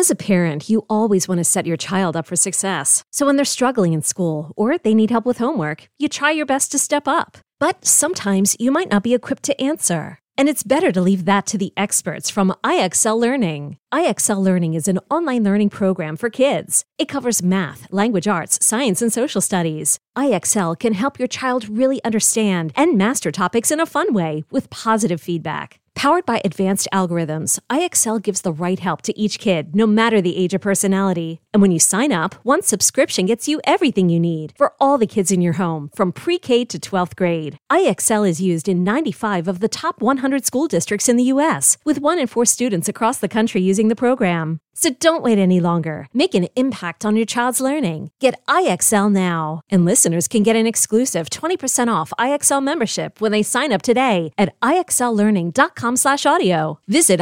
As a parent, you always want to set your child up for success. So when they're struggling in school or they need help with homework, you try your best to step up. But sometimes you might not be equipped to answer. And it's better to leave that to the experts from IXL Learning. IXL Learning is an online learning program for kids. It covers math, language arts, science, and social studies. IXL can help your child really understand and master topics in a fun way with positive feedback. Powered by advanced algorithms, IXL gives the right help to each kid, no matter the age or personality. And when you sign up, one subscription gets you everything you need for all the kids in your home, from pre-K to 12th grade. IXL is used in 95 of the top 100 school districts in the U.S., with 1 in 4 students across the country using the program. So don't wait any longer. Make an impact on your child's learning. Get IXL now. And listeners can get an exclusive 20% off IXL membership when they sign up today at IXLlearning.com/audio. Visit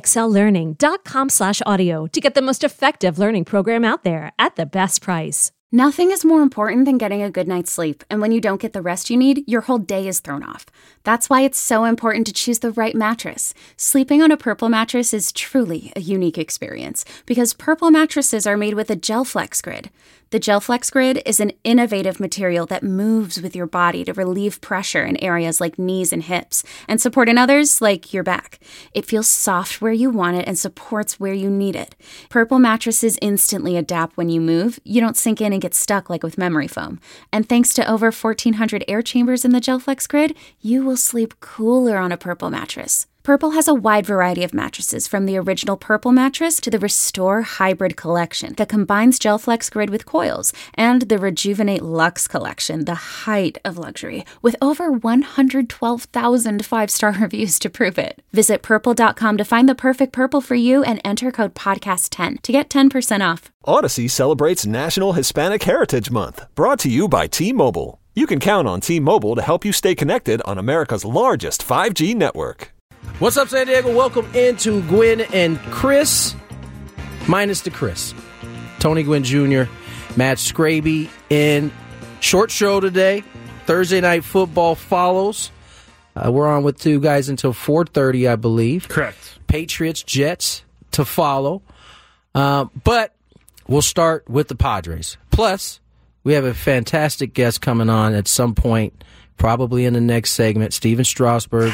IXLlearning.com/audio to get the most effective learning program out there at the best price. Nothing is more important than getting a good night's sleep, and when you don't get the rest you need, your whole day is thrown off. That's why it's so important to choose the right mattress. Sleeping on a Purple mattress is truly a unique experience because Purple mattresses are made with a GelFlex Grid. The GelFlex Grid is an innovative material that moves with your body to relieve pressure in areas like knees and hips and support in others like your back. It feels soft where you want it and supports where you need it. Purple mattresses instantly adapt when you move. You don't sink in and get stuck like with memory foam. And thanks to over 1,400 air chambers in the GelFlex Grid, you will sleep cooler on a Purple mattress. Purple has a wide variety of mattresses, from the original Purple mattress to the Restore Hybrid collection that combines GelFlex Grid with coils, and the Rejuvenate Luxe collection, the height of luxury, with over 112,000 5-star reviews to prove it. Visit Purple.com to find the perfect Purple for you and enter code PODCAST10 to get 10% off. Odyssey celebrates National Hispanic Heritage Month, brought to you by T-Mobile. You can count on T-Mobile to help you stay connected on America's largest 5G network. What's up, San Diego? Welcome into Gwynn and Chris, minus the Chris. Tony Gwynn Jr., Matt Scraby in short show today. Thursday Night Football follows. We're on with two guys until 4:30, I believe. Correct. Patriots, Jets to follow. But we'll start with the Padres. Plus, we have a fantastic guest coming on at some point, probably in the next segment, Steven Strasburg.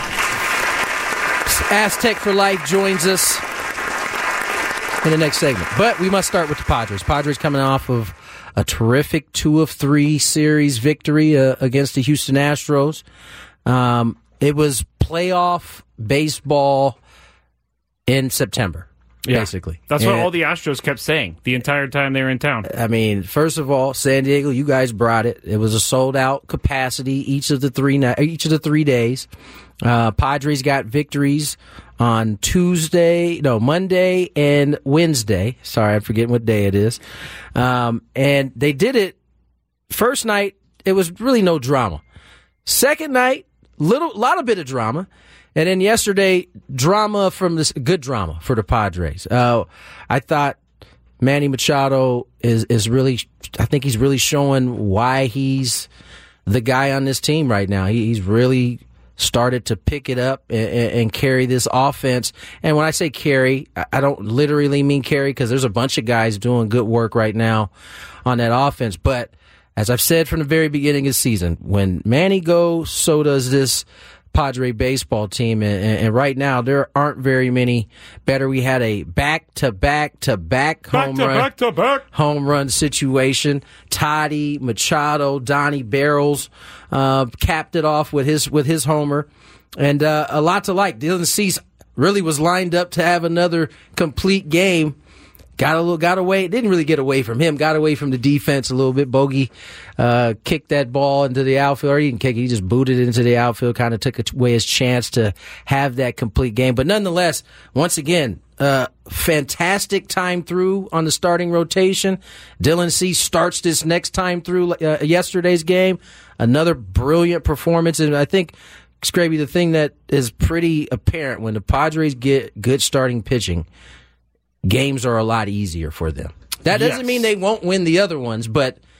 Aztec for Life joins us in the next segment. But we must start with the Padres. Padres coming off of a terrific 2-of-3 series victory against the Houston Astros. It was playoff baseball in September, basically. That's what all the Astros kept saying the entire time they were in town. I mean, first of all, San Diego, you guys brought it. It was a sold-out capacity each of the 3 days. Padres got victories on Monday and Wednesday. Sorry, I'm forgetting what day it is. And they did it. First night, it was really no drama. Second night, lot of drama. And then yesterday, good drama for the Padres. I thought Manny Machado is really, I think he's really showing why he's the guy on this team right now. He's really started to pick it up and carry this offense. And when I say carry, I don't literally mean carry, because there's a bunch of guys doing good work right now on that offense. But as I've said from the very beginning of the season, when Manny goes, so does this Padre baseball team, and right now there aren't very many better. We had a back-to-back home run situation. Toddy, Machado, Donnie Barrels capped it off with his homer, and a lot to like. Dylan Cease really was lined up to have another complete game. Got away. Didn't really get away from him. Got away from the defense a little bit. Bogey kicked that ball into the outfield. Or he didn't kick it. He just booted it into the outfield. Kind of took away his chance to have that complete game. But nonetheless, once again, fantastic time through on the starting rotation. Dylan Cease starts this next time through yesterday's game. Another brilliant performance. And I think, Scraby, the thing that is pretty apparent when the Padres get good starting pitching, games are a lot easier for them. That doesn't mean they won't win the other ones, but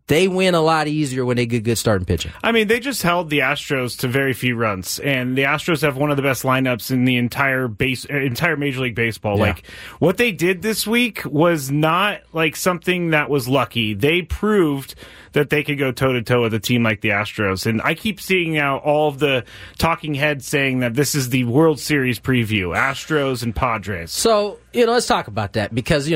they win a lot easier when they get good starting pitching. I mean, they just held the Astros to very few runs, and the Astros have one of the best lineups in the entire Major League Baseball. Yeah. Like, what they did this week was not like something that was lucky. They proved that they could go toe-to-toe with a team like the Astros. And I keep seeing now all of the talking heads saying that this is the World Series preview, Astros and Padres. So, let's talk about that because,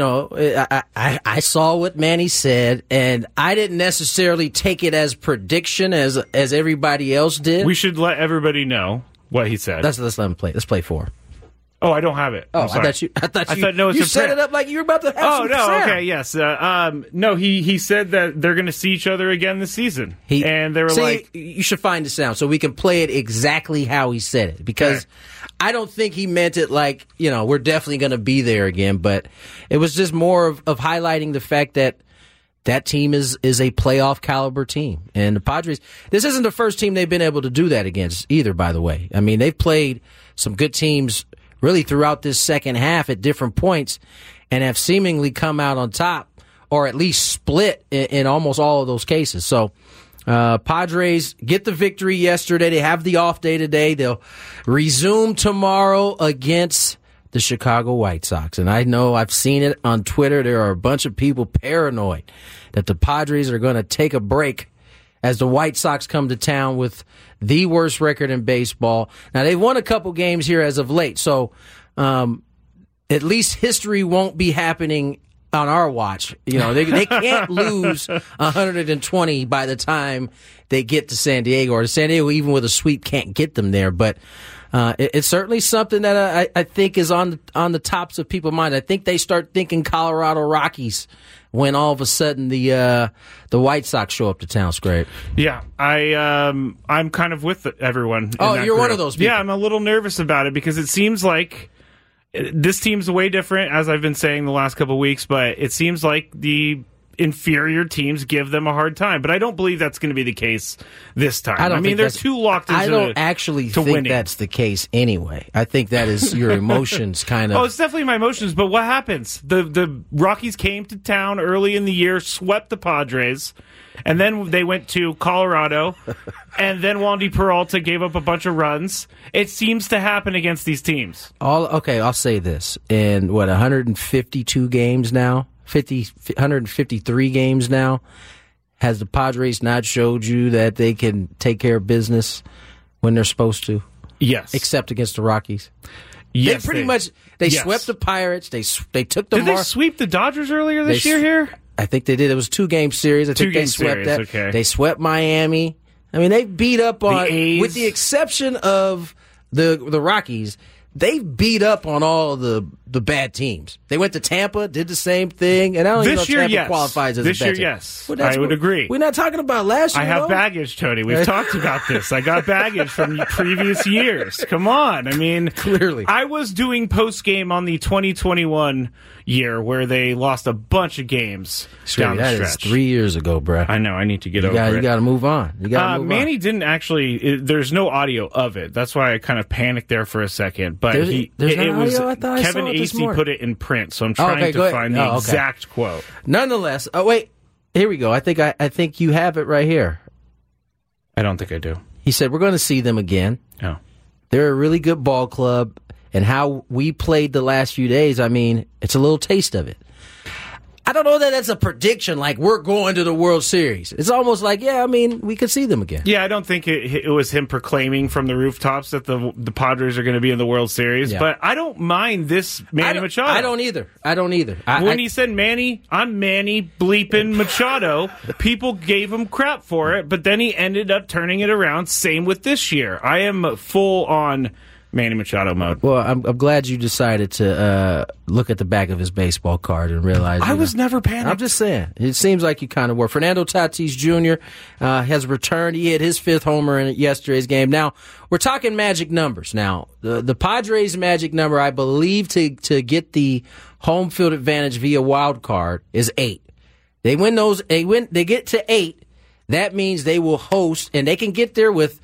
I saw what Manny said, and I didn't necessarily take it as prediction as everybody else did. We should let everybody know what he said. Let's let him play. Let's play 4. Oh, I don't have it. Oh, I'm sorry. I thought no, it's you a set print. it up like you were about to have some sound. Okay, yes. No, he said that they're going to see each other again this season. And they were like... You should find the sound so we can play it exactly how he said it. Because I don't think he meant it like, we're definitely going to be there again. But it was just more of highlighting the fact that team is a playoff caliber team. And the Padres, this isn't the first team they've been able to do that against either, by the way. I mean, they've played some good teams really throughout this second half at different points and have seemingly come out on top or at least split in almost all of those cases. So Padres get the victory yesterday. They have the off day today. They'll resume tomorrow against the Chicago White Sox. And I know I've seen it on Twitter. There are a bunch of people paranoid that the Padres are going to take a break as the White Sox come to town with the worst record in baseball. Now, they've won a couple games here as of late, so at least history won't be happening on our watch. They can't lose 120 by the time they get to San Diego, or San Diego, even with a sweep, can't get them there. But it's certainly something that I think is on the tops of people's mind. I think they start thinking Colorado Rockies when all of a sudden the White Sox show up to town, Scrape. Yeah, I'm kind of with everyone. Oh, you're one of those people. Yeah, I'm a little nervous about it because it seems like this team's way different, as I've been saying the last couple of weeks, but it seems like the inferior teams give them a hard time. But I don't believe that's going to be the case this time. I mean, they're too locked into I don't actually think winning. That's the case anyway. I think that is your emotions kind of. Oh, it's definitely my emotions, but what happens? The Rockies came to town early in the year, swept the Padres, and then they went to Colorado, and then Wandy Peralta gave up a bunch of runs. It seems to happen against these teams. I'll say this. In, 152 games now? 153 games now. Has the Padres not showed you that they can take care of business when they're supposed to? Yes. Except against the Rockies. Yes, They swept the Pirates. They took the Did they sweep the Dodgers earlier this year here? I think they did. It was a 2-game series. I think they swept that. Okay. They swept Miami. I mean, they beat up on, the A's. with the exception of the Rockies, they beat up on all the bad teams. They went to Tampa, did the same thing, and I don't even know if Tampa qualifies as a bad team. This year, yes. Well, I would agree. We're not talking about last year. I have baggage, Tony. We've talked about this. I got baggage from previous years. Come on. I mean, clearly. I was doing post-game on the 2021 year where they lost a bunch of games down the stretch. That is 3 years ago, bruh. I know. I need to get over it. You got to move on. Manny didn't actually. There's no audio of it. That's why I kind of panicked there for a second. But it was I thought Kevin I saw it this Acey morning. put it in print, so I'm trying to find the exact quote. Nonetheless, wait, here we go. I think you have it right here. I don't think I do. He said we're going to see them again. Oh, they're a really good ball club, and how we played the last few days. I mean, it's a little taste of it. I don't know that that's a prediction, like we're going to the World Series. It's almost like, we could see them again. Yeah, I don't think it was him proclaiming from the rooftops that the Padres are going to be in the World Series, but I don't mind this Manny Machado. I don't either. When he said Manny, I'm Manny bleeping Machado, people gave him crap for it, but then he ended up turning it around. Same with this year. I am full on Manny Machado mode. Well, I'm glad you decided to look at the back of his baseball card and realize I was never panicked. I'm just saying. It seems like you kind of were. Fernando Tatis Jr. Has returned. He hit his 5th homer in yesterday's game. Now, we're talking magic numbers. Now, the Padres' magic number, I believe, to get the home field advantage via wild card is 8. They win those. They get to 8. That means they will host, and they can get there with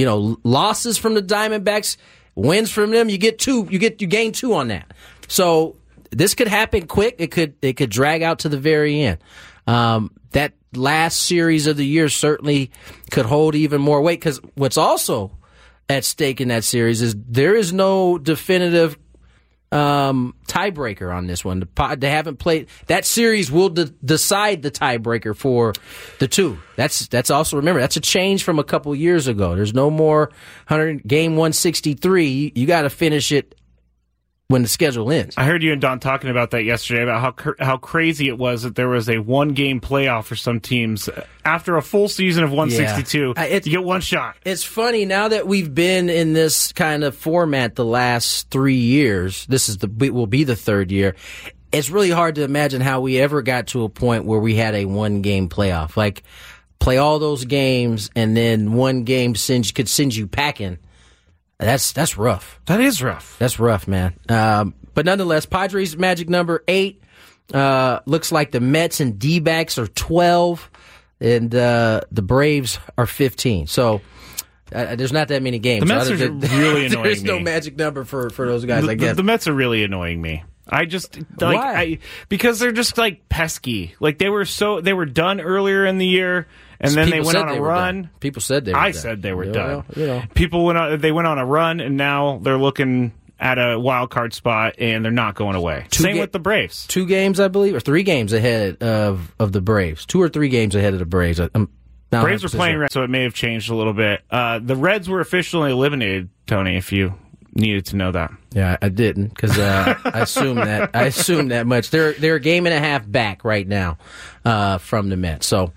losses from the Diamondbacks. Wins from them, you get 2. You gain 2 on that. So this could happen quick. It could drag out to the very end. that last series of the year certainly could hold even more weight, because what's also at stake in that series is there is no definitive tiebreaker on this one. They haven't played. That series will decide the tiebreaker for the two. That's also, remember, that's a change from a couple years ago. There's no more game 163. You got to finish it when the schedule ends. I heard you and Don talking about that yesterday, about how crazy it was that there was a one-game playoff for some teams. After a full season of 162, you get one shot. It's funny, now that we've been in this kind of format the last 3 years, it will be the third year, it's really hard to imagine how we ever got to a point where we had a one-game playoff. Like, play all those games, and then one game could send you packing. That's rough. That is rough. That's rough, man. But nonetheless, Padres magic number 8. Looks like the Mets and D-backs are 12, and the Braves are 15. So there's not that many games. The Mets are really annoying There's me. no magic number for those guys, I guess. The Mets are really annoying me. I just Why? Because they're just like pesky. Like they were done earlier in the year, and then they went on a run. People said they were done. I said they were done. Well, People went on a run, and now they're looking at a wild card spot, and they're not going away. Same with the Braves. 2 games, I believe, or 3 games ahead of the Braves. 2 or 3 games ahead of the Braves. Braves are playing, so it may have changed a little bit. The Reds were officially eliminated, Tony, if you needed to know that. Yeah, I didn't, because I assumed that much. They're a game and a half back right now from the Mets. So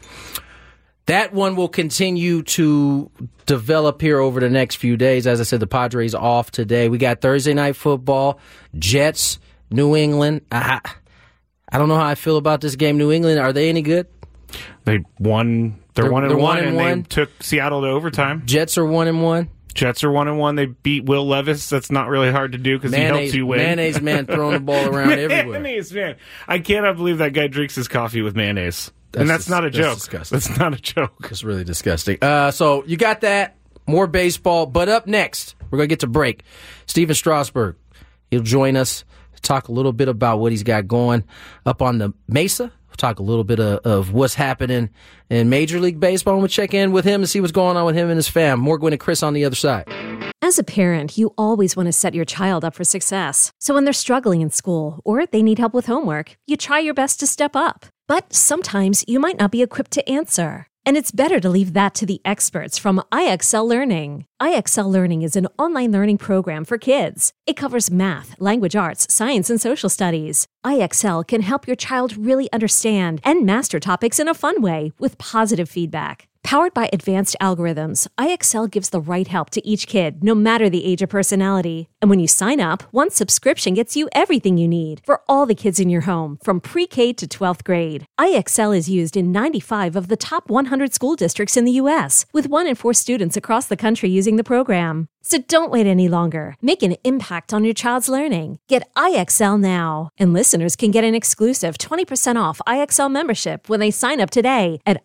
that one will continue to develop here over the next few days. As I said, the Padres off today. We got Thursday night football, Jets, New England. I don't know how I feel about this game. New England, are they any good? They won. They're 1-1, and one. they took Seattle to overtime. Jets are 1-1. Jets are 1-1. They beat Will Levis. That's not really hard to do because he helps you win. Mayonnaise man throwing the ball around everywhere. Mayonnaise man. I cannot believe that guy drinks his coffee with mayonnaise. That's not a joke. Disgusting. That's not a joke. It's really disgusting. So you got that. More baseball. But up next, we're going to get to break. Steven Strasburg, he'll join us to talk a little bit about what he's got going up on the Mesa. We'll talk a little bit of what's happening in Major League Baseball. We'll check in with him and see what's going on with him and his fam. More Gwen and Chris on the other side. As a parent, you always want to set your child up for success. So when they're struggling in school or they need help with homework, you try your best to step up. But sometimes you might not be equipped to answer. And it's better to leave that to the experts from IXL Learning. IXL Learning is an online learning program for kids. It covers math, language arts, science, and social studies. IXL can help your child really understand and master topics in a fun way with positive feedback. Powered by advanced algorithms, IXL gives the right help to each kid, no matter the age or personality. And when you sign up, one subscription gets you everything you need for all the kids in your home, from pre-K to 12th grade. IXL is used in 95 of the top 100 school districts in the U.S., with 1 in 4 students across the country using the program. So don't wait any longer. Make an impact on your child's learning. Get IXL now. And listeners can get an exclusive 20% off IXL membership when they sign up today at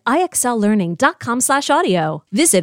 IXLlearning.com/audio. Visit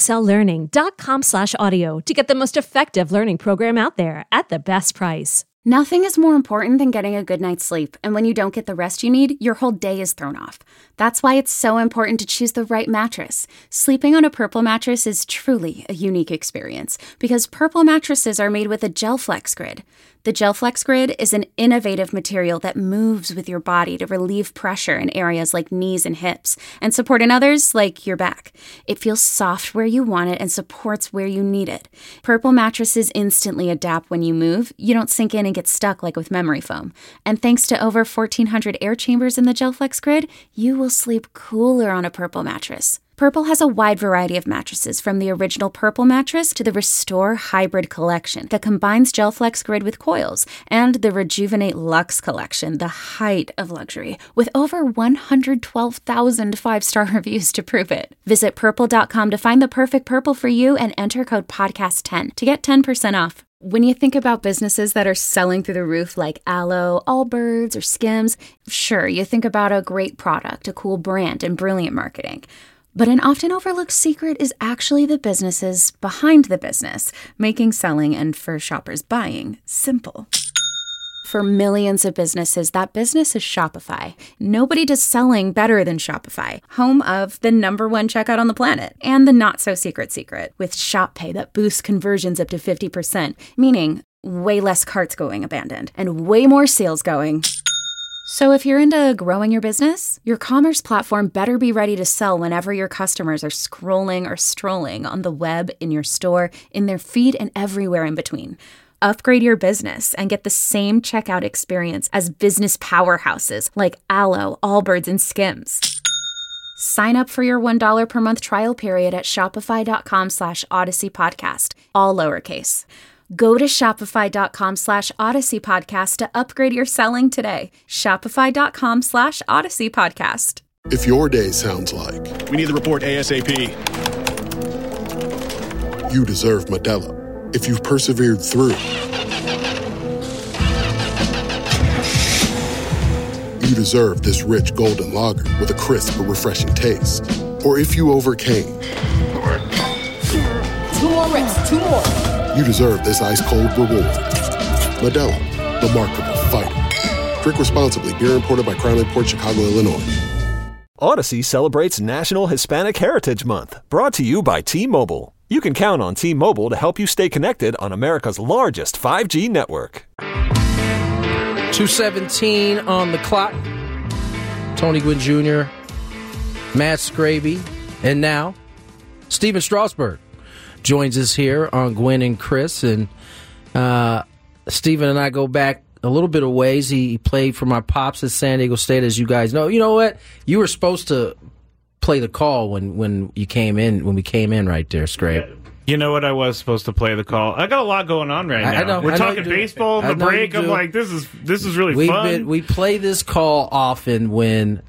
IXLlearning.com/audio to get the most effective learning program out there at the best price. Nothing is more important than getting a good night's sleep, and when you don't get the rest you need, your whole day is thrown off. That's why it's so important to choose the right mattress. Sleeping on a Purple mattress is truly a unique experience, because Purple mattresses are made with a GelFlex Grid. The GelFlex Grid is an innovative material that moves with your body to relieve pressure in areas like knees and hips, and support in others like your back. It feels soft where you want it and supports where you need it. Purple mattresses instantly adapt when you move. You don't sink in and get stuck like with memory foam. And thanks to over 1,400 air chambers in the GelFlex Grid, you will sleep cooler on a Purple mattress. Purple has a wide variety of mattresses, from the original Purple mattress to the Restore Hybrid collection that combines GelFlex Grid with coils, and the Rejuvenate Luxe collection, the height of luxury, with over 112,000 5-star reviews to prove it. Visit purple.com to find the perfect Purple for you and enter code podcast10 to get 10% off. When you think about businesses that are selling through the roof like Aloe, Allbirds, or Skims, sure, you think about a great product, a cool brand, and brilliant marketing. But an often overlooked secret is actually the businesses behind the business, making selling and, for shoppers, buying simple. For millions of businesses, that business is Shopify. Nobody does selling better than Shopify, home of the #1 checkout on the planet and the not-so-secret secret with Shop Pay that boosts conversions up to 50%, meaning way less carts going abandoned and way more sales going. So if you're into growing your business, your commerce platform better be ready to sell whenever your customers are scrolling or strolling on the web, in your store, in their feed, and everywhere in between. Upgrade your business and get the same checkout experience as business powerhouses like Alo, Allbirds, and Skims. Sign up for your $1 per month trial period at shopify.com/Odyssey Podcast, all lowercase. Go to shopify.com/Odyssey Podcast to upgrade your selling today. Shopify.com/Odyssey Podcast. If your day sounds like we need the report ASAP, you deserve Modelo. If you've persevered through, you deserve this rich golden lager with a crisp but refreshing taste. Or if you overcame, 2 more reps, 2 more. You deserve this ice-cold reward. Modelo, the Remarkable Fighter. Drink responsibly. Beer imported by Crown Port Chicago, Illinois. Odyssey celebrates National Hispanic Heritage Month, brought to you by T-Mobile. You can count on T-Mobile to help you stay connected on America's largest 5G network. 2:17 on the clock. Tony Gwynn Jr., Matt Scraby, and now Stephen Strasburg joins us here on Gwynn and Chris. And Stephen and I go back a little bit of ways. He played for my pops at San Diego State, as you guys know. You know what? You were supposed to play the call when we came in right there, Scrape. You know what? I was supposed to play the call. I got a lot going on right now. I know, We're talking baseball in the break. I'm like, this is really fun. We play this call often when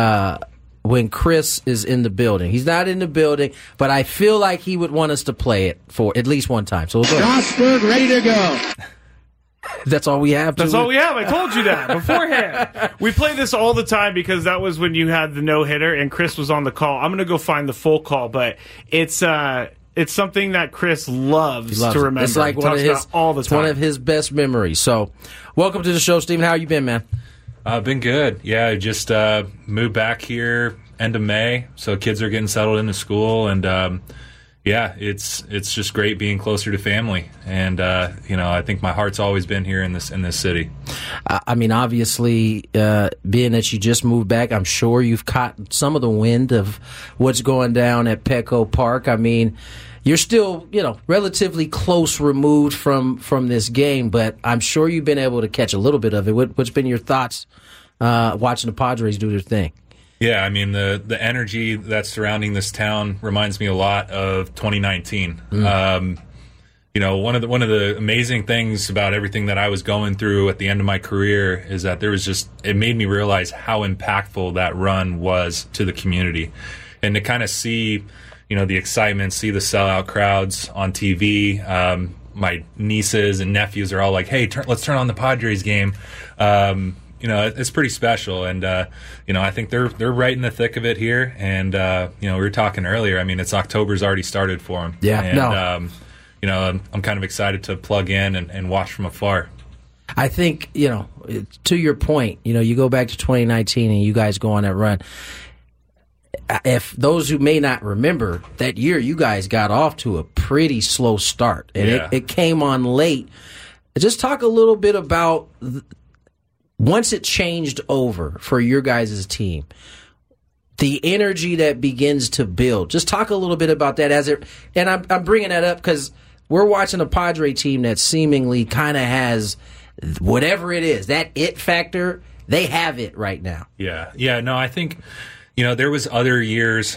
Chris is in the building. He's not in the building, but I feel like he would want us to play it for at least one time. So we'll go. Strasburg ready to go. That's all we have. That's all we have. I told you that beforehand. We play this all the time because that was when you had the no-hitter and Chris was on the call. I'm going to go find the full call, but it's something that Chris loves to remember. It's like one of his best memories. So, welcome to the show, Stephen. How you been, man? Been good. Yeah, just moved back here end of May, so kids are getting settled into school, and yeah, it's just great being closer to family, and I think my heart's always been here in this city. I mean, obviously, being that you just moved back, I'm sure you've caught some of the wind of what's going down at Petco Park. I mean, you're still, relatively close removed from this game, but I'm sure you've been able to catch a little bit of it. What's been your thoughts watching the Padres do their thing? Yeah, I mean, the energy that's surrounding this town reminds me a lot of 2019. One of the amazing things about everything that I was going through at the end of my career is that it made me realize how impactful that run was to the community. And to kind of see, the excitement, see the sellout crowds on TV. My nieces and nephews are all like, hey, let's turn on the Padres game. It's pretty special, and I think they're right in the thick of it here. And we were talking earlier. I mean, October's already started for them. Yeah, and, I'm kind of excited to plug in and watch from afar. I think to your point, you go back to 2019 and you guys go on that run. If those who may not remember that year, you guys got off to a pretty slow start, and it came on late. Just talk a little bit about. Once it changed over for your guys' team, the energy that begins to build. Just talk a little bit about that and I'm bringing that up because we're watching a Padre team that seemingly kind of has whatever it is, that it factor. They have it right now. Yeah. No, I think there was other years,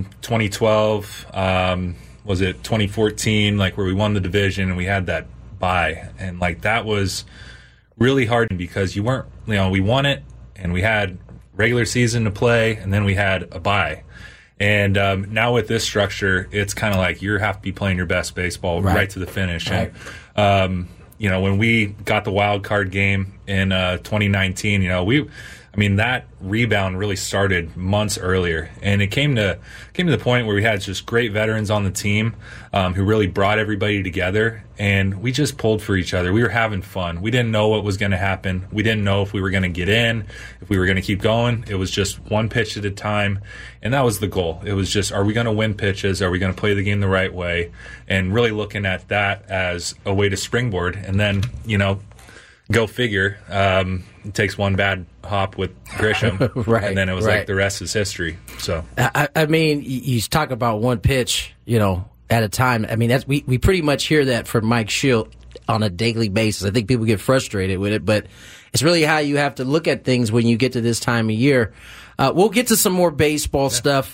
2012, was it 2014, like where we won the division and we had that bye, and like that was really hard because we won it and we had regular season to play and then we had a bye. And now with this structure, it's kind of like you have to be playing your best baseball right to the finish. Right. And, when we got the wild card game in 2019, I mean, that rebound really started months earlier, and it came to the point where we had just great veterans on the team who really brought everybody together, and we just pulled for each other. We were having fun. We didn't know what was going to happen. We didn't know if we were going to get in, if we were going to keep going. It was just one pitch at a time, and that was the goal. It was just, are we going to win pitches? Are we going to play the game the right way? And really looking at that as a way to springboard, and then, go figure. It takes one bad hop with Grisham, right, and then it was right. like the rest is history. So I mean, you talk about one pitch, at a time. I mean, we pretty much hear that from Mike Schilt on a daily basis. I think people get frustrated with it, but it's really how you have to look at things when you get to this time of year. We'll get to some more baseball stuff,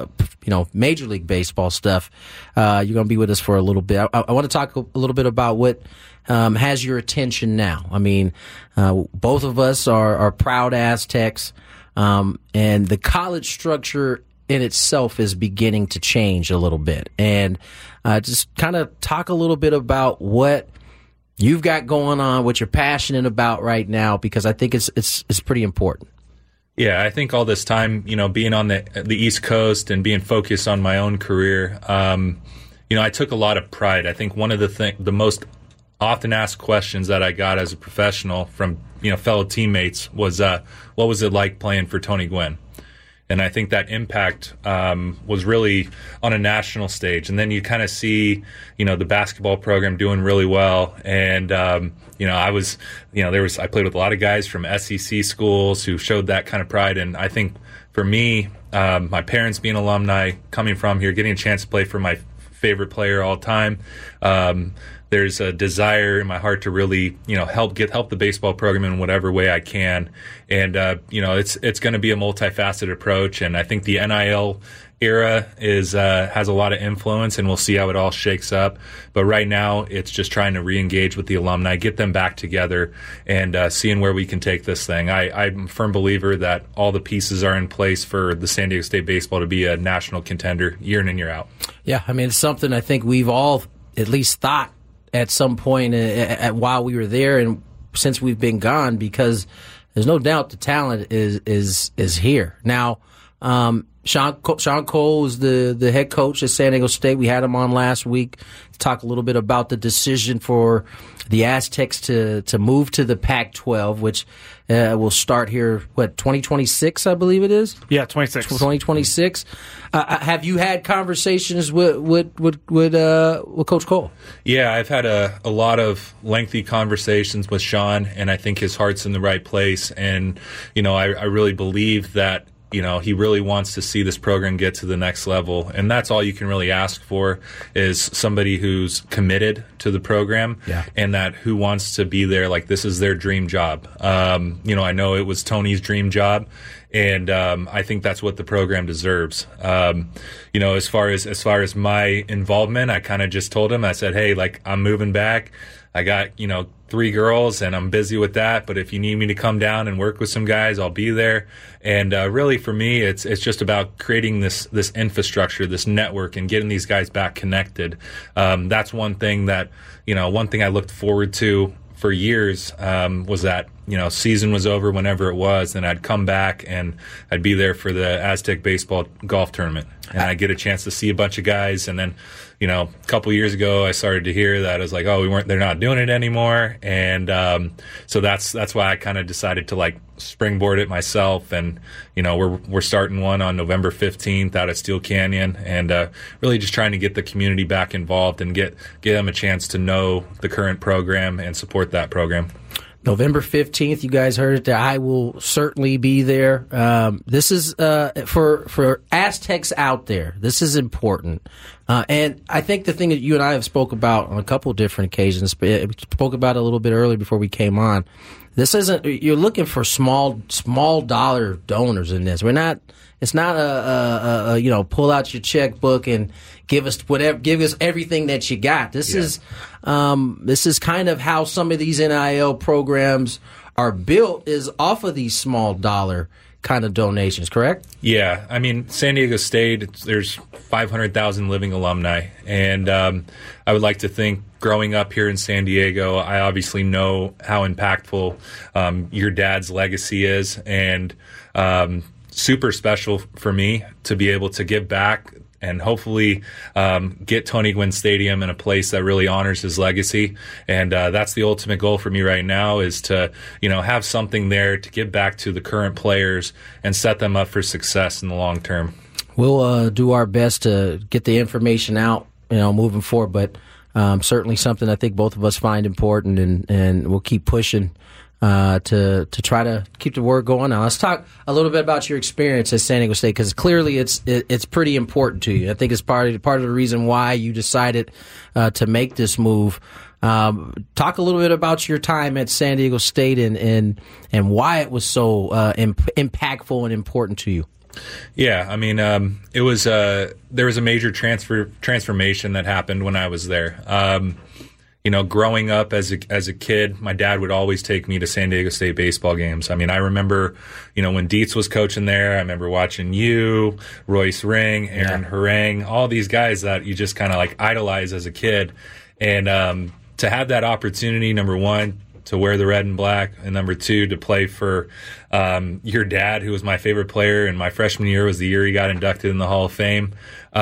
Major League Baseball stuff. You're going to be with us for a little bit. I want to talk a little bit about what has your attention now. I mean, both of us are proud Aztecs, and the college structure in itself is beginning to change a little bit. And just kind of talk a little bit about what you've got going on, what you're passionate about right now, because I think it's pretty important. Yeah, I think all this time, being on the East Coast and being focused on my own career, I took a lot of pride. I think one of the most often asked questions that I got as a professional from fellow teammates was, what was it like playing for Tony Gwynn? And I think that impact was really on a national stage. And then you kind of see, the basketball program doing really well. And, I played with a lot of guys from SEC schools who showed that kind of pride. And I think for me, my parents being alumni, coming from here, getting a chance to play for my favorite player all time, there's a desire in my heart to really, help the baseball program in whatever way I can. And, it's going to be a multifaceted approach. And I think the NIL era has a lot of influence, and we'll see how it all shakes up. But right now, it's just trying to re-engage with the alumni, get them back together, and seeing where we can take this thing. I'm a firm believer that all the pieces are in place for the San Diego State baseball to be a national contender year in and year out. Yeah, I mean, it's something I think we've all at least thought at some point while we were there and since we've been gone, because there's no doubt the talent is here. Now, Sean Cole is the head coach at San Diego State. We had him on last week to talk a little bit about the decision for the Aztecs to move to the Pac-12, which will start here, 2026, I believe it is? Yeah, 2026. Have you had conversations with Coach Cole? Yeah, I've had a lot of lengthy conversations with Sean, and I think his heart's in the right place. And, I really believe that he really wants to see this program get to the next level. And that's all you can really ask for, is somebody who's committed to the program, and that who wants to be there. Like, this is their dream job. I know it was Tony's dream job, and I think that's what the program deserves. As far as my involvement, I kind of just told him, I said, hey, I'm moving back. I got, 3 girls, and I'm busy with that. But if you need me to come down and work with some guys, I'll be there. And really, for me, it's just about creating this infrastructure, this network, and getting these guys back connected. That's one thing that I looked forward to for years, was that season was over whenever it was, and I'd come back and I'd be there for the Aztec baseball golf tournament, and I'd get a chance to see a bunch of guys. And then a couple years ago, I started to hear that I was like, oh, they're not doing it anymore. And so that's why I kind of decided to springboard it myself. And we're starting one on November 15th out at Steel Canyon, and really just trying to get the community back involved and get them a chance to know the current program and support that program. November 15th, you guys heard it there. I will certainly be there. This is for Aztecs out there. This is important. And I think the thing that you and I have spoke about on a couple of different occasions, we spoke about it a little bit earlier before we came on. This isn't, you're looking for small dollar donors in this. It's not a pull out your checkbook and give us everything that you got. This is kind of how some of these NIL programs are built, is off of these small dollar kind of donations, correct? Yeah. I mean, San Diego State, there's 500,000 living alumni, and I would like to think growing up here in San Diego, I obviously know how impactful your dad's legacy is, and super special for me to be able to give back and hopefully get Tony Gwynn Stadium in a place that really honors his legacy. And that's the ultimate goal for me right now, is to, have something there to give back to the current players and set them up for success in the long term. We'll do our best to get the information out, moving forward, but certainly something I think both of us find important, and we'll keep pushing to try to keep the word going. Now, let's talk a little bit about your experience at San Diego State, because clearly it's pretty important to you. I think it's part of the reason why you decided to make this move. Talk a little bit about your time at San Diego State and why it was so impactful and important to you. Yeah, I mean, it was there was a major transformation that happened when I was there. Growing up as a kid, my dad would always take me to San Diego State baseball games. I mean, I remember, when Dietz was coaching there, I remember watching you, Royce Ring, Aaron Harang, all these guys that you just kind of like idolize as a kid. And to have that opportunity, number one, to wear the red and black, and number two, to play for your dad, who was my favorite player, and my freshman year was the year he got inducted in the Hall of Fame.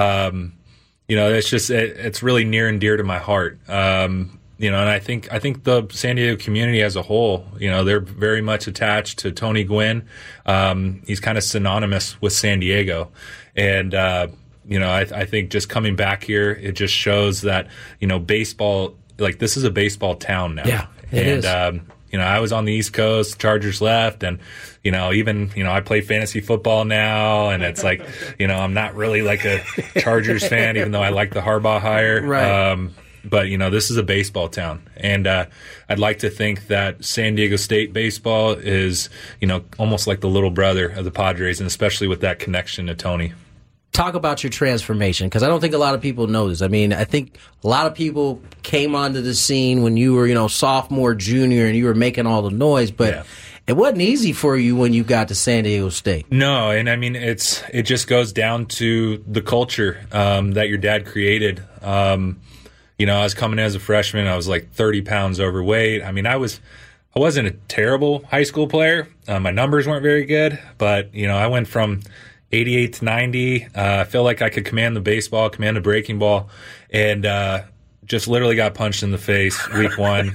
It's just it's really near and dear to my heart. And I think the San Diego community as a whole, they're very much attached to Tony Gwynn. He's kind of synonymous with San Diego, and I think just coming back here, it just shows that baseball, like, this is a baseball town now. Yeah, it is. I was on the East Coast, Chargers left, and, I play fantasy football now, and it's like, I'm not really like a Chargers fan, even though I like the Harbaugh hire. Right. But, this is a baseball town, and I'd like to think that San Diego State baseball is, almost like the little brother of the Padres, and especially with that connection to Tony. Talk about your transformation, because I don't think a lot of people know this. I mean, I think a lot of people came onto the scene when you were, sophomore, junior, and you were making all the noise, but it wasn't easy for you when you got to San Diego State. No, and I mean, it just goes down to the culture that your dad created. I was coming as a freshman. I was like 30 pounds overweight. I mean, I wasn't a terrible high school player. My numbers weren't very good, but, I went from 88 to 90. I feel like I could command the baseball, command the breaking ball, and just literally got punched in the face week one.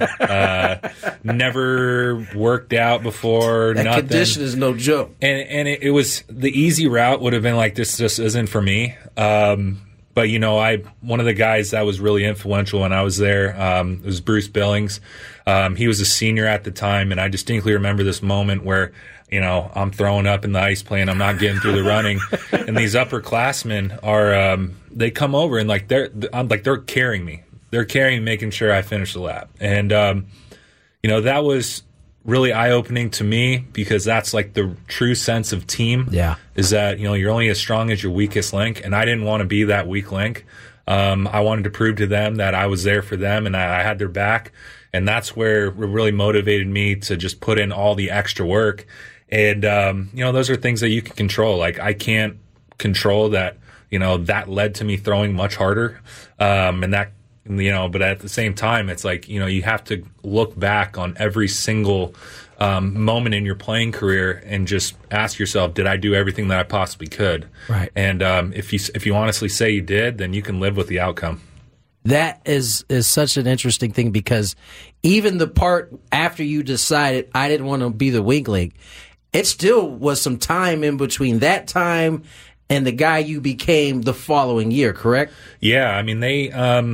Never worked out before. That nothing. Condition is no joke. And it was, the easy route would have been like, this just isn't for me. But one of the guys that was really influential when I was there, was Bruce Billings. He was a senior at the time, and I distinctly remember this moment where, I'm throwing up in the ice plane, I'm not getting through the running, and these upperclassmen are, they come over and they're carrying me. They're carrying, making sure I finish the lap. And, that was really eye-opening to me, because that's like the true sense of team. Yeah. Is that, you're only as strong as your weakest link, and I didn't want to be that weak link. I wanted to prove to them that I was there for them and I had their back. And that's where it really motivated me to just put in all the extra work. And, those are things that you can control. Like, I can't control that, that led to me throwing much harder. And that, but at the same time, it's like, you have to look back on every single moment in your playing career and just ask yourself, did I do everything that I possibly could? Right. And if you honestly say you did, then you can live with the outcome. That is such an interesting thing, because even the part after you decided I didn't want to be the weak link, it still was some time in between that time and the guy you became the following year, correct? Yeah, I mean, they,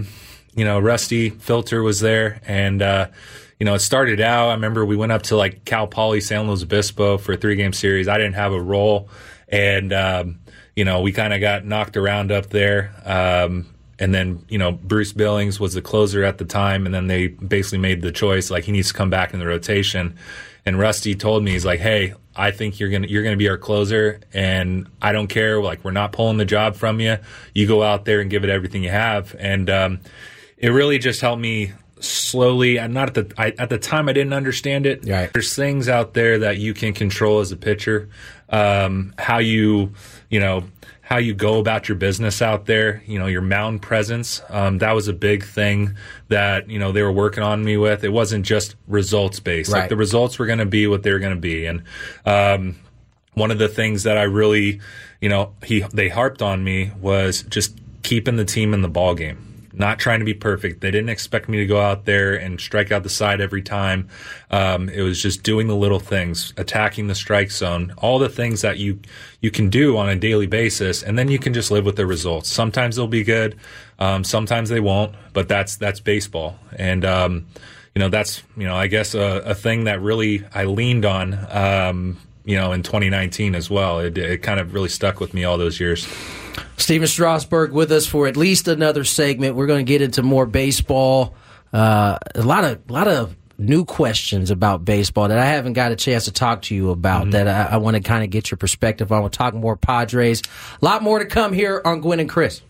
Rusty Filter was there, and, it started out, I remember we went up to like Cal Poly San Luis Obispo for a 3-game series. I didn't have a role, and, we kind of got knocked around up there. And then, Bruce Billings was the closer at the time, and then they basically made the choice, like, he needs to come back in the rotation. And Rusty told me, he's like, hey, I think you're gonna be our closer, and I don't care, like, we're not pulling the job from you. You go out there and give it everything you have. And it really just helped me slowly. At the time I didn't understand it. Right. There's things out there that you can control as a pitcher, how you how you go about your business out there, your mound presence. That was a big thing that, they were working on me with. It wasn't just results based. Right. Like the results were going to be what they were going to be. And one of the things that I really, they harped on me was just keeping the team in the ball game. Not trying to be perfect. They didn't expect me to go out there and strike out the side every time. It was just doing the little things, attacking the strike zone, all the things that you can do on a daily basis, and then you can just live with the results. Sometimes they'll be good, sometimes they won't, but that's baseball. And that's I guess a thing that really I leaned on in 2019 as well. It kind of really stuck with me all those years. Stephen Strasburg with us for at least another segment. We're going to get into more baseball. A lot of new questions about baseball that I haven't got a chance to talk to you about that I want to kind of get your perspective on. We'll talk more Padres. A lot more to come here on Gwynn and Chris.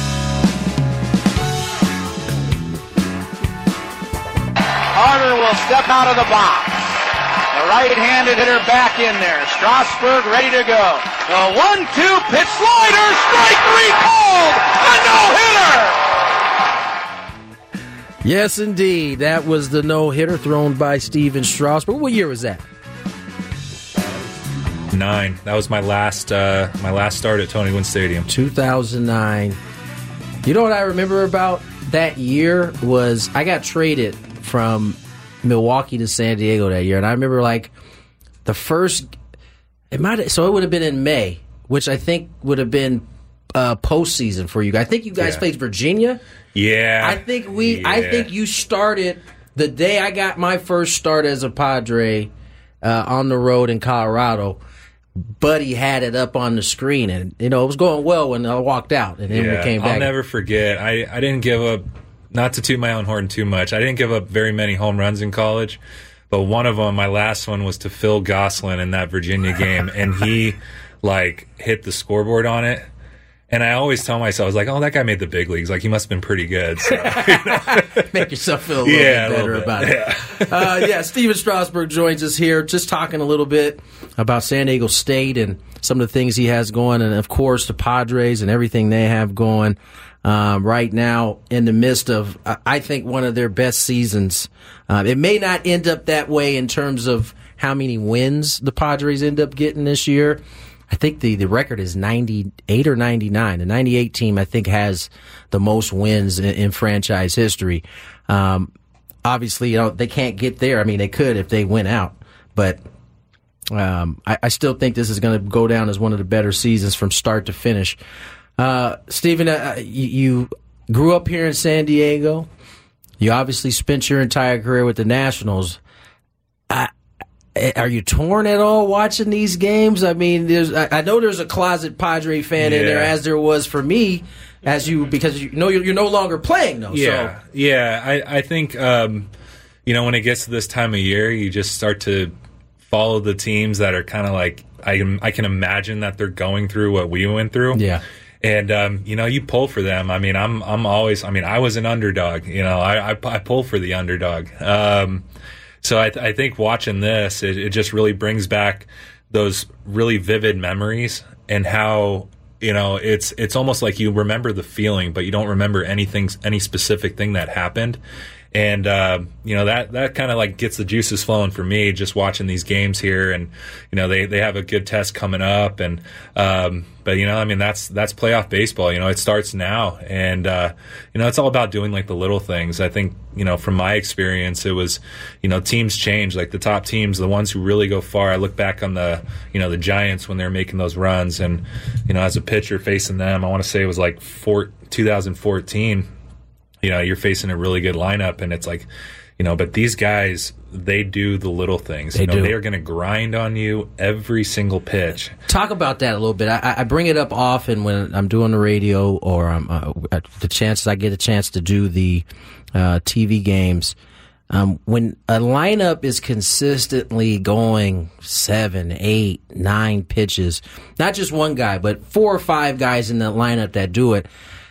Carter will step out of the box. The right-handed hitter back in there. Strasburg ready to go. The 1-2 pitch slider. Strike three called. A no-hitter. Yes, indeed. That was the no-hitter thrown by Stephen Strasburg. What year was that? 2009. That was my last start at Tony Gwynn Stadium. 2009. You know what I remember about that year was I got traded from Milwaukee to San Diego that year, and I remember the first. It would have been in May, which I think would have been postseason for you guys. I think you guys played Virginia. Yeah, I think you started the day I got my first start as a Padre on the road in Colorado. Buddy had it up on the screen, and it was going well when I walked out, and then we came back. I'll never forget. I didn't give up. Not to toot my own horn too much, I didn't give up very many home runs in college, but one of them, my last one, was to Phil Gosselin in that Virginia game, and he hit the scoreboard on it. And I always tell myself, I was like, oh, that guy made the big leagues. He must have been pretty good. So, Make yourself feel a little bit better about it. Yeah, Stephen Strasburg joins us here, just talking a little bit about San Diego State and some of the things he has going, and, of course, the Padres and everything they have going right now in the midst of, I think, one of their best seasons. It may not end up that way in terms of how many wins the Padres end up getting this year. I think the record is 98 or 99. The 98 team, I think, has the most wins in franchise history. Obviously, they can't get there. I mean, they could if they went out. But I still think this is going to go down as one of the better seasons from start to finish. Stephen, you grew up here in San Diego. You obviously spent your entire career with the Nationals. Are you torn at all watching these games? I mean, I know there's a closet Padre fan in there, as there was for me, because you're no longer playing though. Yeah, so. Yeah. I think when it gets to this time of year, you just start to follow the teams that are kind of I can imagine that they're going through what we went through. Yeah. And you pull for them. I mean, I'm always. I mean, I was an underdog. I pull for the underdog. So I think watching this, it just really brings back those really vivid memories, and how it's almost like you remember the feeling, but you don't remember any specific thing that happened. And that kind of gets the juices flowing for me just watching these games here. And they have a good test coming up, and but that's playoff baseball. It starts now, and it's all about doing the little things. I think from my experience, it was teams change. The top teams, the ones who really go far. I look back on the the Giants when they were making those runs, and as a pitcher facing them, I want to say it was 2014. You're facing a really good lineup, and it's but these guys, they do the little things. They are going to grind on you every single pitch. Talk about that a little bit. I bring it up often when I'm doing the radio, or I get a chance to do the TV games. When a lineup is consistently going 7, 8, 9 pitches, not just one guy, but 4 or 5 guys in the lineup that do it.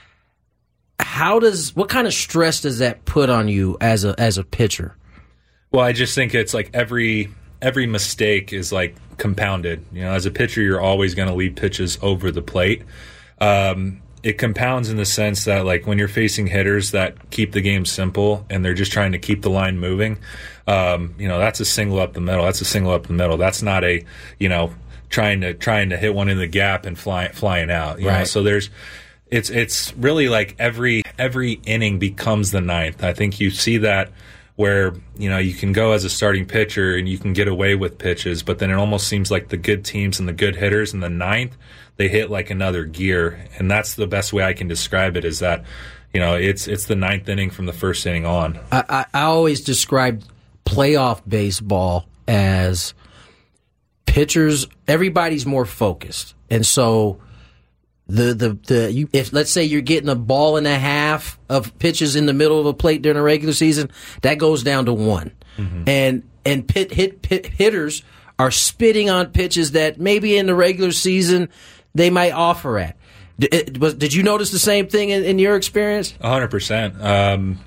What kind of stress does that put on you as a pitcher? Well, I just think it's every mistake is compounded. As a pitcher, you're always going to leave pitches over the plate. it compounds in the sense that, like, when you're facing hitters that keep the game simple and they're just trying to keep the line moving, that's a single up the middle. That's not a, trying to hit one in the gap and flying out. You know? So it's really like every inning becomes the ninth. I think you see that where, you can go as a starting pitcher and you can get away with pitches, but then it almost seems like the good teams and the good hitters in the ninth, they hit like another gear. And that's the best way I can describe it, is that, it's the ninth inning from the first inning on. I always describe playoff baseball as pitchers, everybody's more focused. And so if let's say you're getting a ball and a half of pitches in the middle of a plate during a regular season, that goes down to one. Mm-hmm. And hitters are spitting on pitches that maybe in the regular season they might offer at. Did you notice the same thing in your experience? 100%.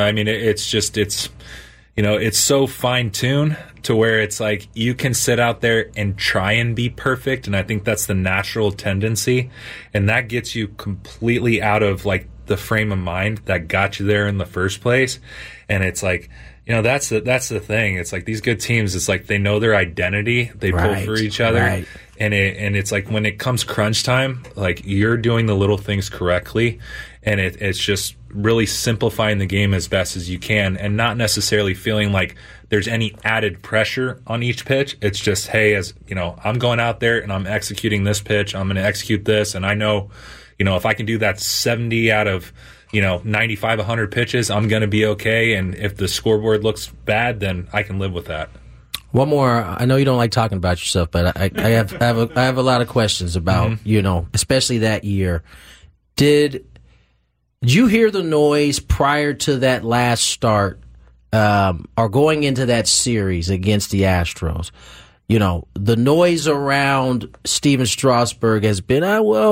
It's so fine-tuned to where it's like you can sit out there and try and be perfect, and I think that's the natural tendency, and that gets you completely out of like the frame of mind that got you there in the first place. And it's like, that's the thing. It's like these good teams, it's like they know their identity, they pull for each other, and it's like when it comes crunch time, like you're doing the little things correctly, and it's just really simplifying the game as best as you can, and not necessarily feeling like there's any added pressure on each pitch. It's just, hey, as I'm going out there and I'm executing this pitch, I'm going to execute this, and I know, if I can do that 70 out of 95, 100 pitches, I'm going to be okay. And if the scoreboard looks bad, then I can live with that. One more. I know you don't like talking about yourself, but I have a lot of questions about especially that year. Did you hear the noise prior to that last start, or going into that series against the Astros? The noise around Steven Strasburg has been,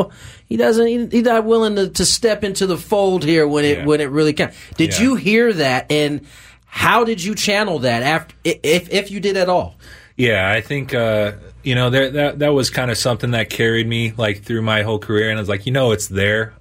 he's not willing to step into the fold here when it really counts. Did you hear that, and how did you channel that after, if you did at all? Yeah, I think that was kind of something that carried me like through my whole career, and I was like, it's there.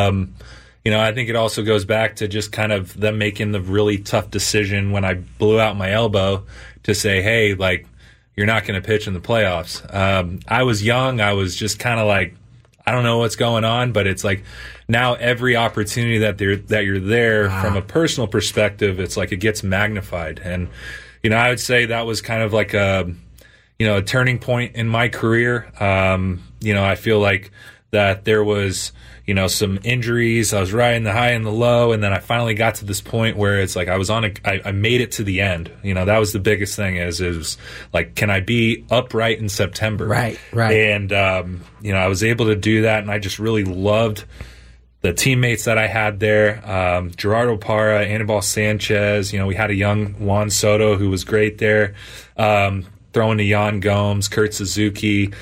I think it also goes back to just kind of them making the really tough decision when I blew out my elbow to say, hey, like, you're not going to pitch in the playoffs. I was young. I was just kind of like, I don't know what's going on, but it's like now every opportunity that you're there from a personal perspective, it's like it gets magnified. And, I would say that was kind of like a turning point in my career. I feel like that there was, some injuries. I was riding the high and the low, and then I finally got to this point where it's like I made it to the end. That was the biggest thing is it was like, can I be upright in September? Right. And, I was able to do that, and I just really loved the teammates that I had there. Gerardo Parra, Anibal Sanchez, we had a young Juan Soto who was great there. Throwing to Yan Gomes, Kurt Suzuki,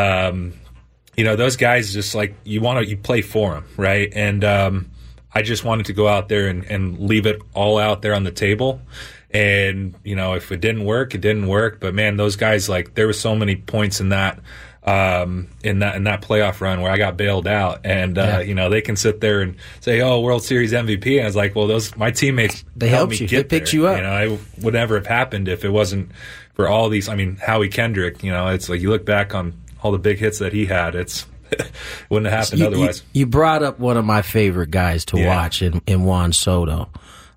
those guys just like you play for them, right? And I just wanted to go out there and leave it all out there on the table. And if it didn't work, it didn't work. But man, those guys, like, there were so many points in that playoff run where I got bailed out, and they can sit there and say, "Oh, World Series MVP," and I was like, "Well, my teammates they helped you, they picked you up." I would never have happened if it wasn't for all these. I mean, Howie Kendrick. It's like you look back on all the big hits that he had, it wouldn't have happened otherwise. You brought up one of my favorite guys to watch in Juan Soto.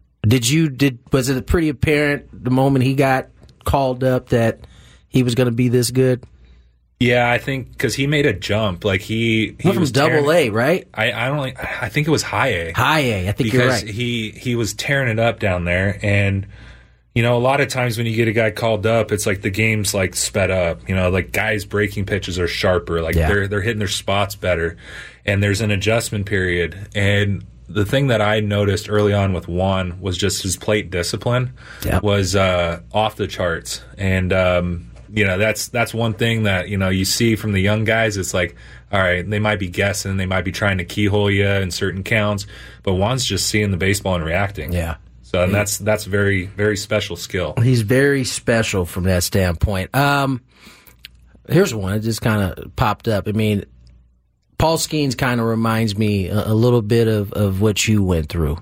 Was it pretty apparent the moment he got called up that he was going to be this good? Yeah, I think because he made a jump. Like he went from Double A, right? I think it was High A. High A. I think you're right. Because he was tearing it up down there, and a lot of times when you get a guy called up, it's like the game's like sped up. Like guys' breaking pitches are sharper. Like they're hitting their spots better, and there's an adjustment period. And the thing that I noticed early on with Juan was just his plate discipline was off the charts. And that's one thing that you see from the young guys. It's like, all right, they might be guessing, they might be trying to keyhole you in certain counts, but Juan's just seeing the baseball and reacting. Yeah. So and that's very, very special skill. He's very special from that standpoint. Here's one that just kind of popped up. I mean, Paul Skeens kind of reminds me a little bit of what you went through.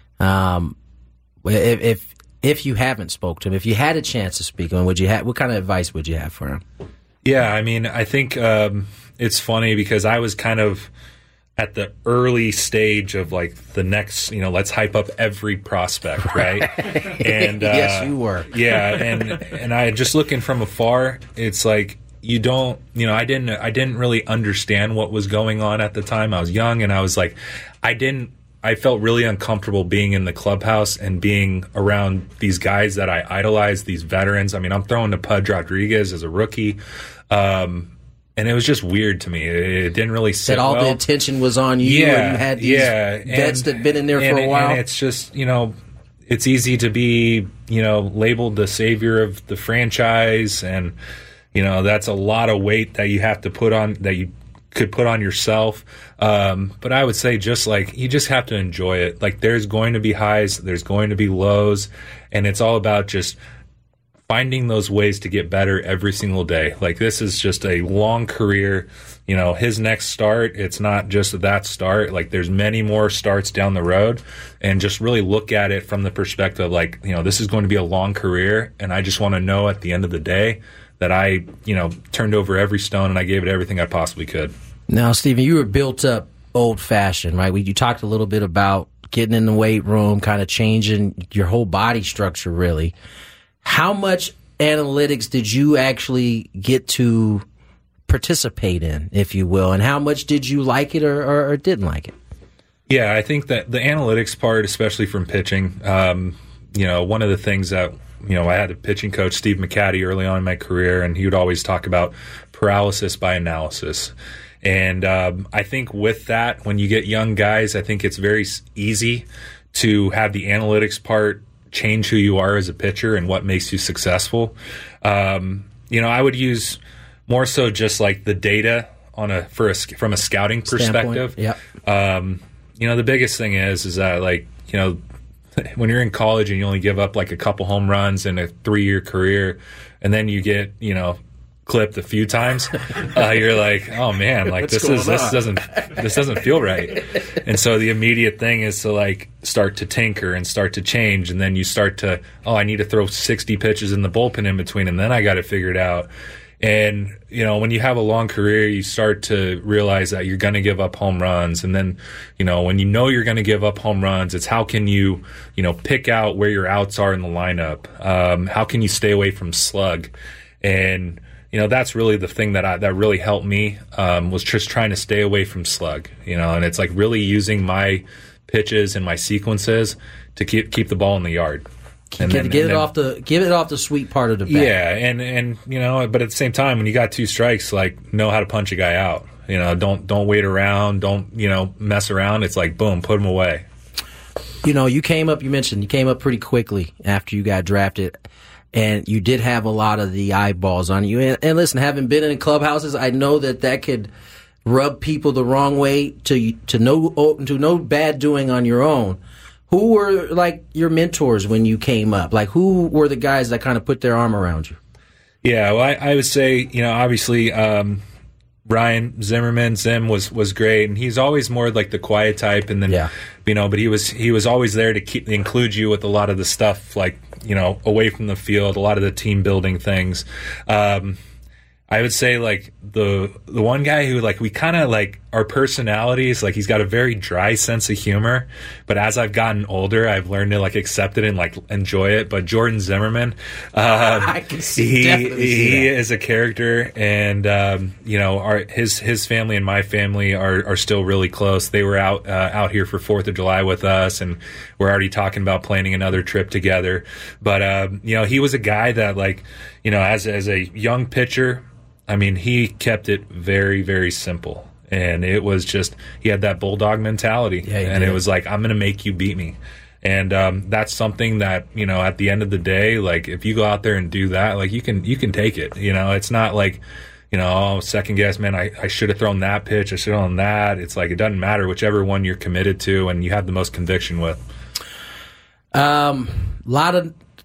If you haven't spoke to him, if you had a chance to speak to him, what kind of advice would you have for him? Yeah, I mean, I think it's funny because I was kind of at the early stage of like the next, let's hype up every prospect, right? And yes, you were. Yeah, and I just looking from afar, it's like I didn't really understand what was going on at the time. I was young, and I was like, I felt really uncomfortable being in the clubhouse and being around these guys that I idolized, these veterans. I mean, I'm throwing to Pudge Rodriguez as a rookie. And it was just weird to me. It didn't really sit well. That all the attention was on you, and you had these vets that had been in there for a while. And it's just, it's easy to be, labeled the savior of the franchise. And, that's a lot of weight that you have to put on, that you could put on yourself. But I would say just like, you just have to enjoy it. Like, there's going to be highs, there's going to be lows, and it's all about just finding those ways to get better every single day. Like, this is just a long career. His next start, it's not just that start. Like, there's many more starts down the road, and just really look at it from the perspective, like, this is going to be a long career, and I just want to know at the end of the day that I, turned over every stone and I gave it everything I possibly could. Now, Stephen, you were built up old-fashioned, right? You talked a little bit about getting in the weight room, kind of changing your whole body structure, really. How much analytics did you actually get to participate in, if you will, and how much did you like it or didn't like it? Yeah, I think that the analytics part, especially from pitching, one of the things that, I had a pitching coach, Steve McCaddy, early on in my career, and he would always talk about paralysis by analysis. And I think with that, when you get young guys, I think it's very easy to have the analytics part change who you are as a pitcher and what makes you successful. I would use more so just like the data from a scouting perspective. Yep. The biggest thing is that, like, when you're in college and you only give up like a couple home runs in a 3-year career, and then you get, clipped a few times, you're like, oh man, like this doesn't feel right. And so the immediate thing is to like start to tinker and start to change, and then you start to, I need to throw 60 pitches in the bullpen in between, and then I got to figure it out. And, when you have a long career, you start to realize that you're going to give up home runs. And then, when you're going to give up home runs, it's how can you, pick out where your outs are in the lineup? How can you stay away from slug? And, that's really the thing that really helped me, was just trying to stay away from slug, and it's like really using my pitches and my sequences to keep the ball in the yard. Give it off the sweet part of the bat. Yeah, and but at the same time, when you got 2 strikes, like, know how to punch a guy out. Don't wait around, don't mess around. It's like, boom, put him away. You mentioned you came up pretty quickly after you got drafted, and you did have a lot of the eyeballs on you. And listen, having been in clubhouses, I know that could rub people the wrong way to no bad doing on your own. Who were, like, your mentors when you came up? Like, who were the guys that kind of put their arm around you? Yeah, well, I would say, obviously, Ryan Zimmerman, Zim was great, and he's always more like the quiet type, and then, but he was always there to include you with a lot of the stuff, like, away from the field, a lot of the team building things. I would say, like, the one guy who, like, we kind of, like, our personalities, like, he's got a very dry sense of humor, but as I've gotten older, I've learned to, like, accept it and, like, enjoy it. But Jordan Zimmerman, I can see he is a character, and, his family and my family are still really close. They were out here for 4th of July with us, and we're already talking about planning another trip together. But, he was a guy that, like, as a young pitcher, I mean, he kept it very, very simple. And it was just, he had that bulldog mentality. Yeah, and it was like, I'm going to make you beat me. And that's something that, at the end of the day, like, if you go out there and do that, like, you can take it. It's not like, second guess, man, I should have thrown that pitch, I should have thrown that. It's like, it doesn't matter, whichever one you're committed to and you have the most conviction with. Lot of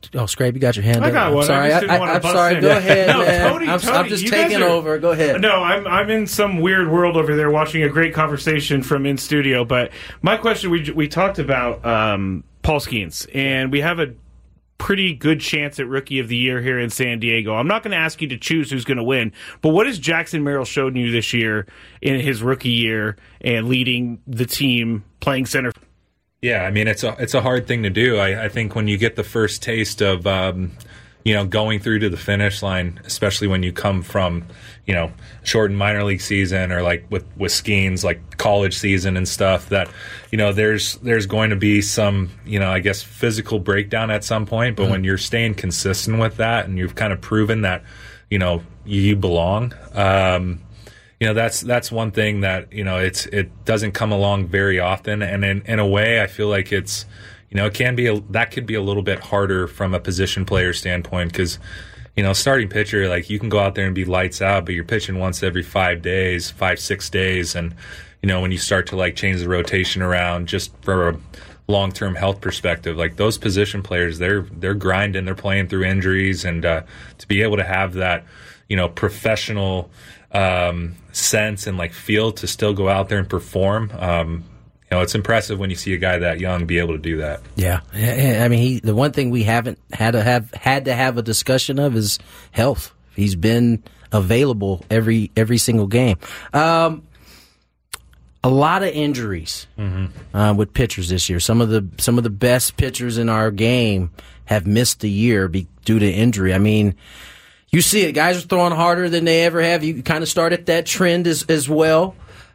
Scrape, you got your hand up. I got one. Sorry, I'm sorry. Go ahead, no, man. Tony, I'm just taking over. Go ahead. No, I'm in some weird world over there watching a great conversation from in studio. But my question, we talked about Paul Skeens, and we have a pretty good chance at Rookie of the Year here in San Diego. I'm not going to ask you to choose who's going to win, but what has Jackson Merrill shown you this year in his rookie year and leading the team, playing center? Yeah, I mean, it's a hard thing to do. I think when you get the first taste of going through to the finish line, especially when you come from shortened minor league season or like with Skeens, like college season and stuff, that there's going to be some I guess physical breakdown at some point. But when you're staying consistent with that and you've kind of proven that you belong. That's one thing that it doesn't come along very often, and in a way, I feel like it's that could be a little bit harder from a position player standpoint because starting pitcher, like, you can go out there and be lights out, but you're pitching once every 5 days, 5-6 days, and when you start to like change the rotation around just for a long-term health perspective, like those position players, they're grinding, they're playing through injuries, and to be able to have that professional sense and like feel to still go out there and perform. It's impressive when you see a guy that young be able to do that. Yeah, I mean, the one thing we haven't had to have a discussion of is health. He's been available every single game. A lot of injuries with pitchers this year. Some of the best pitchers in our game have missed the year due to injury. I mean, you see it. Guys are throwing harder than they ever have. You kind of started that trend as well.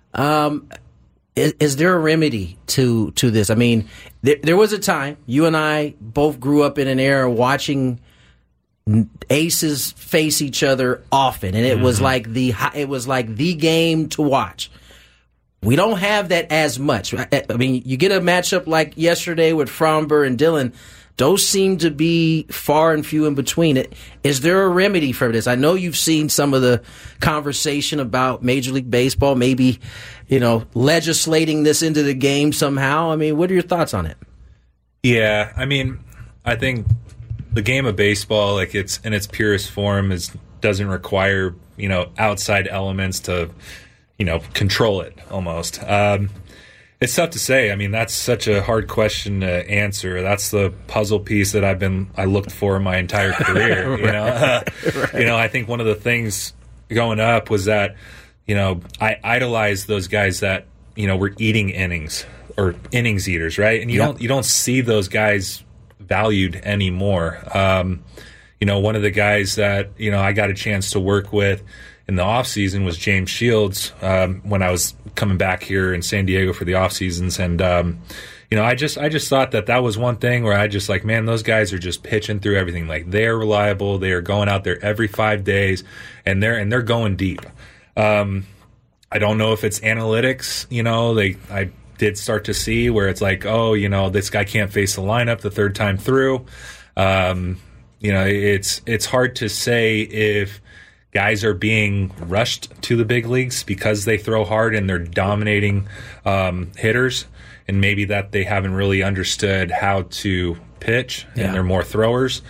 Is there a remedy to this? I mean, there was a time you and I both grew up in an era watching aces face each other often, and it was like the game to watch. We don't have that as much. I mean, you get a matchup like yesterday with Fromber and Dillon. Those seem to be far and few in between. Is there a remedy for this? I know you've seen some of the conversation about Major League Baseball, maybe, legislating this into the game somehow. I mean, what are your thoughts on it? Yeah, I mean, I think the game of baseball, like it's in its purest form, doesn't require, outside elements to, control it almost. It's tough to say. I mean, that's such a hard question to answer. That's the puzzle piece that I looked for my entire career. Right. I think one of the things going up was that, I idolized those guys that, were eating innings or innings eaters, right? And you don't see those guys valued anymore. One of the guys that, I got a chance to work with in the off season was James Shields when I was coming back here in San Diego for the off seasons, and I just thought that was one thing where I just like, man, those guys are just pitching through everything. Like, they're reliable, they are going out there every 5 days, and they're going deep. I don't know if it's analytics. I did start to see where it's like, oh, this guy can't face the lineup the third time through. It's hard to say if guys are being rushed to the big leagues because they throw hard and they're dominating hitters, and maybe that they haven't really understood how to pitch and they're more throwers.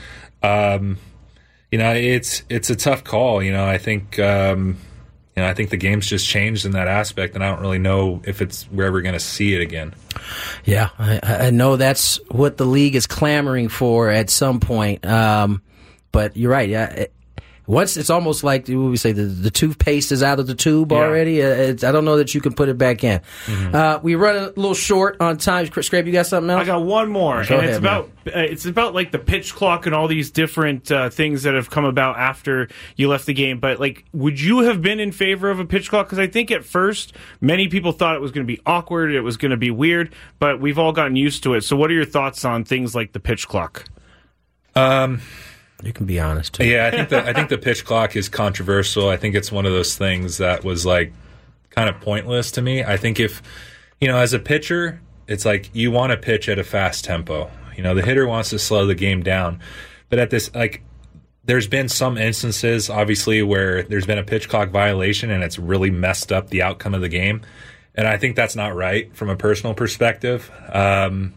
It's a tough call. I think I think the game's just changed in that aspect, and I don't really know if we're ever going to see it again. Yeah, I know that's what the league is clamoring for at some point. But you're right. Yeah. Once it's almost like we say the toothpaste is out of the tube already. I don't know that you can put it back in. We run a little short on time. Scrape, you got something else? I got one more, it's about like the pitch clock and all these different things that have come about after you left the game. But like, would you have been in favor of a pitch clock? Because I think at first many people thought it was going to be awkward, it was going to be weird, but we've all gotten used to it. So, what are your thoughts on things like the pitch clock? You can be honest too. Yeah, I think the pitch clock is controversial. I think it's one of those things that was like kind of pointless to me. I think if, as a pitcher, it's like you want to pitch at a fast tempo. The hitter wants to slow the game down. But at this, like, there's been some instances, obviously, where there's been a pitch clock violation and it's really messed up the outcome of the game. And I think that's not right from a personal perspective.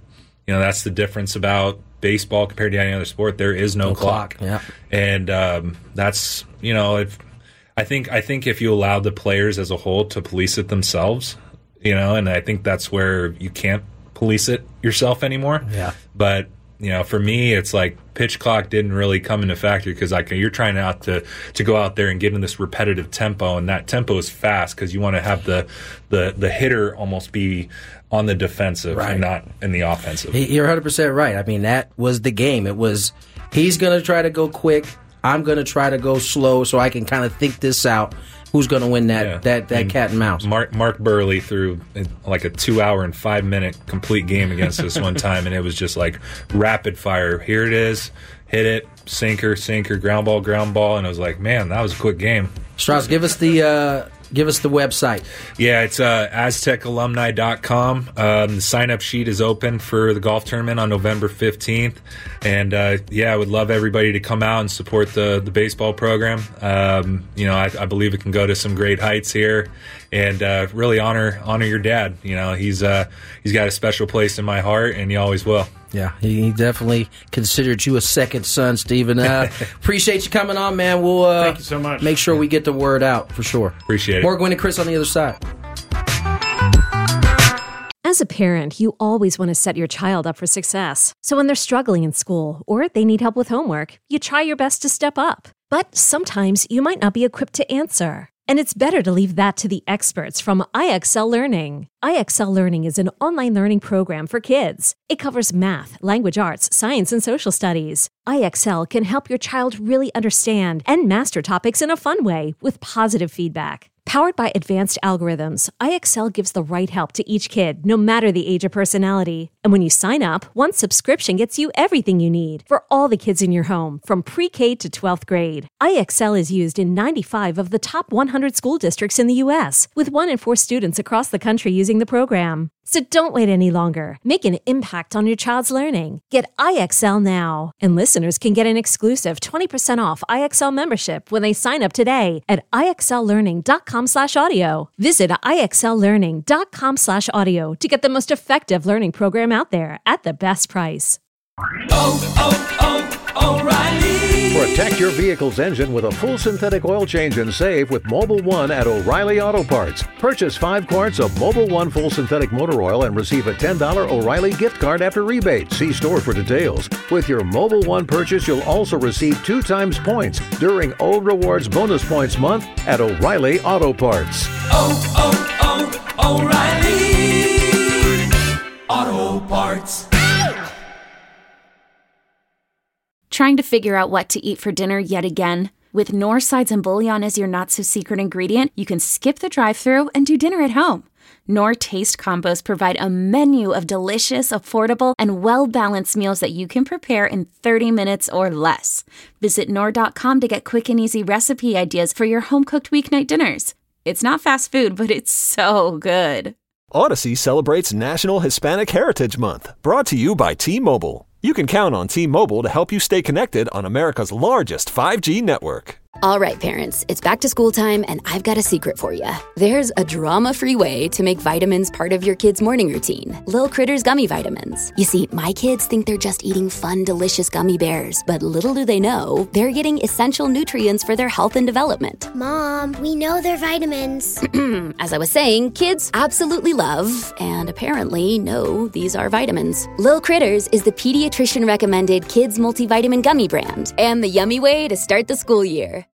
That's the difference about baseball compared to any other sport. There is no clock. Yeah. And that's, I think if you allow the players as a whole to police it themselves, and I think that's where you can't police it yourself anymore. Yeah. But, for me, it's like pitch clock didn't really come into factor because you're trying to go out there and get in this repetitive tempo, and that tempo is fast because you want to have the hitter almost be on the defensive and not in the offensive. You're 100% right. I mean, that was the game. It was he's going to try to go quick. I'm going to try to go slow so I can kind of think this out. Who's going to win that cat and mouse? Mark Burley threw like a 2-hour and 5-minute complete game against us one time, and it was just like rapid fire. Here it is, hit it, sinker, ground ball, and I was like, man, that was a quick game. Strauss, give us the website. Yeah, it's aztecalumni.com. The sign-up sheet is open for the golf tournament on November 15th. And, I would love everybody to come out and support the baseball program. I believe it can go to some great heights here and really honor your dad. He's got a special place in my heart, and he always will. Yeah, he definitely considered you a second son, Stephen. Appreciate you coming on, man. We'll thank you so much. Make sure we get the word out for sure. Appreciate it. More Gwynn and Chris on the other side. As a parent, you always want to set your child up for success. So when they're struggling in school or they need help with homework, you try your best to step up. But sometimes you might not be equipped to answer. And it's better to leave that to the experts from IXL Learning. IXL Learning is an online learning program for kids. It covers math, language arts, science, and social studies. IXL can help your child really understand and master topics in a fun way with positive feedback. Powered by advanced algorithms, IXL gives the right help to each kid, no matter the age or personality. And when you sign up, one subscription gets you everything you need for all the kids in your home, from pre-K to 12th grade. IXL is used in 95 of the top 100 school districts in the U.S., with 1 in 4 students across the country using the program. So don't wait any longer. Make an impact on your child's learning. Get IXL now. And listeners can get an exclusive 20% off IXL membership when they sign up today at IXLlearning.com/audio. Visit IXLlearning.com/audio to get the most effective learning program out there at the best price. O'Reilly. Protect your vehicle's engine with a full synthetic oil change and save with Mobil 1 at O'Reilly Auto Parts. Purchase 5 quarts of Mobil 1 full synthetic motor oil and receive a $10 O'Reilly gift card after rebate. See store for details. With your Mobil 1 purchase, you'll also receive 2 times points during O Rewards Bonus Points Month at O'Reilly Auto Parts. O'Reilly Auto Parts. Trying to figure out what to eat for dinner yet again? With Knorr sides and bouillon as your not-so-secret ingredient, you can skip the drive-thru and do dinner at home. Knorr Taste Combos provide a menu of delicious, affordable, and well-balanced meals that you can prepare in 30 minutes or less. Visit Knorr.com to get quick and easy recipe ideas for your home-cooked weeknight dinners. It's not fast food, but it's so good. Odyssey celebrates National Hispanic Heritage Month, brought to you by T-Mobile. You can count on T-Mobile to help you stay connected on America's largest 5G network. All right, parents, it's back to school time, and I've got a secret for you. There's a drama-free way to make vitamins part of your kid's morning routine. Lil Critters Gummy Vitamins. You see, my kids think they're just eating fun, delicious gummy bears, but little do they know, they're getting essential nutrients for their health and development. Mom, we know they're vitamins. As I was saying, kids absolutely love, and apparently know, these are vitamins. Lil Critters is the pediatrician-recommended kids multivitamin gummy brand, and the yummy way to start the school year.